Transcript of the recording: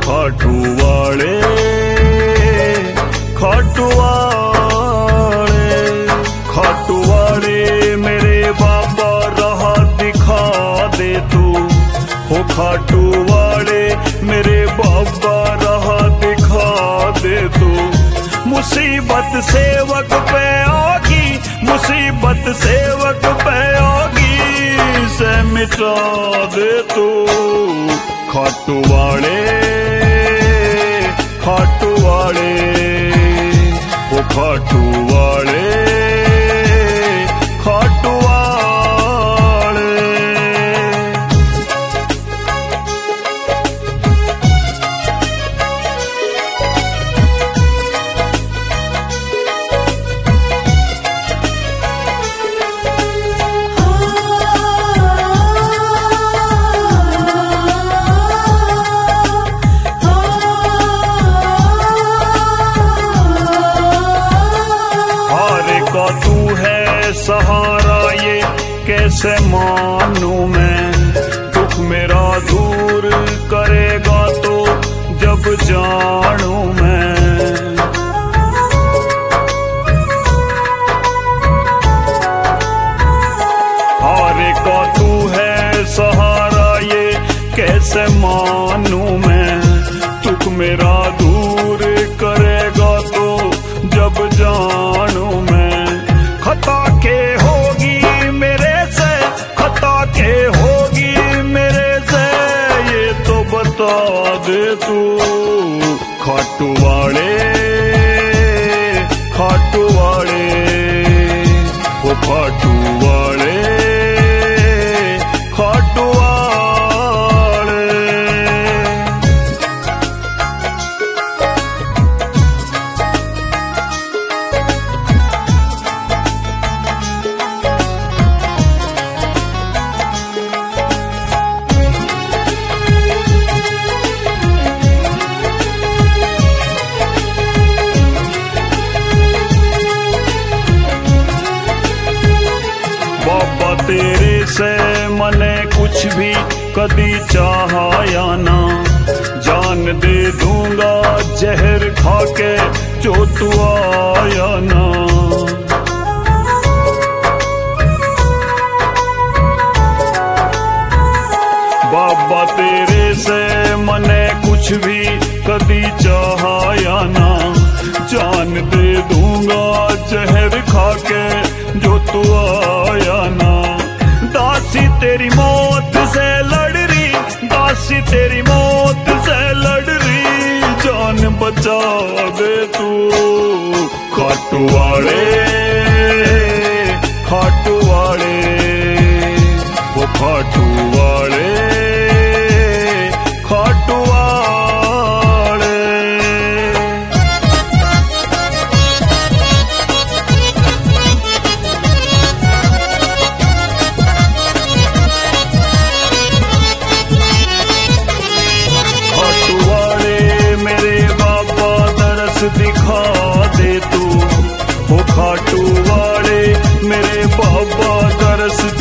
खाटू वाले, खाटू वाले, खाटू वाले मेरे बाबा राह दिखा दे तू। हो खाटू वाले मेरे बाबा राह दिखा दे तू। मुसीबत सेवक पे आगी, मुसीबत सेवक पे आगी से मिटा दे तू। खाटू वाले, खाटू वाले, वो खाटू वाले, खाटू वाले। तू है सहारा ये कैसे मानूं मैं, दुख मेरा दूर करेगा तो जब जानूं मैं। हारे का तू है सहारा ये कैसे मानूं मैं, दुख मेरा दूर करेगा तो जब जानूं मैं। खता के होगी मेरे से, खता के होगी मेरे से ये तो बता दे तू। खाटू वाले, खाटू वाले, वो खाटू वाले, खाटू वाले। बाबा तेरे से मने कुछ भी कदी चाहा या ना, जान दे दूंगा जहर खाके जो तू आया ना। बाबा तेरे से मने कुछ भी कदी चाहा या ना, जान दे दूंगा जहर खाके जो तू आया ना। दासी तेरी मौत से लड़ रही, दासी तेरी मौत से लड़ रही, जान बचा दे तू। खाटू वाले, खाटू वाले, वो खाटू वाले, खाटू वाले। दिखा दे तू। हो खाटू वाले मेरे बाबा दरस